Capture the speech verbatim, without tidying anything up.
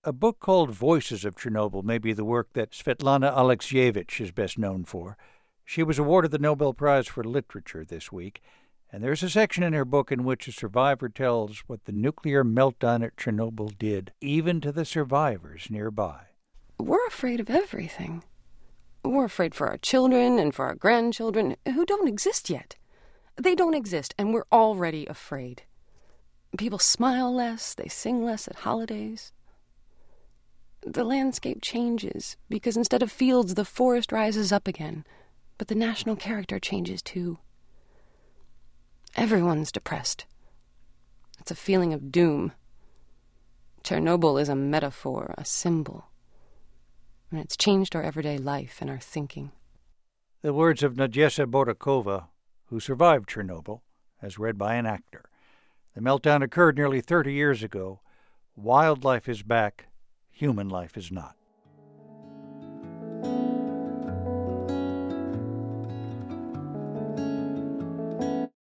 A book called Voices of Chernobyl may be the work that Svetlana Alexievich is best known for. She was awarded the Nobel Prize for Literature this week, and there's a section in her book in which a survivor tells what the nuclear meltdown at Chernobyl did, even to the survivors nearby. We're afraid of everything. We're afraid for our children and for our grandchildren, who don't exist yet. They don't exist, and we're already afraid. People smile less, they sing less at holidays. The landscape changes, because instead of fields, the forest rises up again, but the national character changes too. Everyone's depressed. It's a feeling of doom. Chernobyl is a metaphor, a symbol, and it's changed our everyday life and our thinking. The words of Nadyezhda Borodkova, who survived Chernobyl, as read by an actor. The meltdown occurred nearly thirty years ago. Wildlife is back. Human life is not.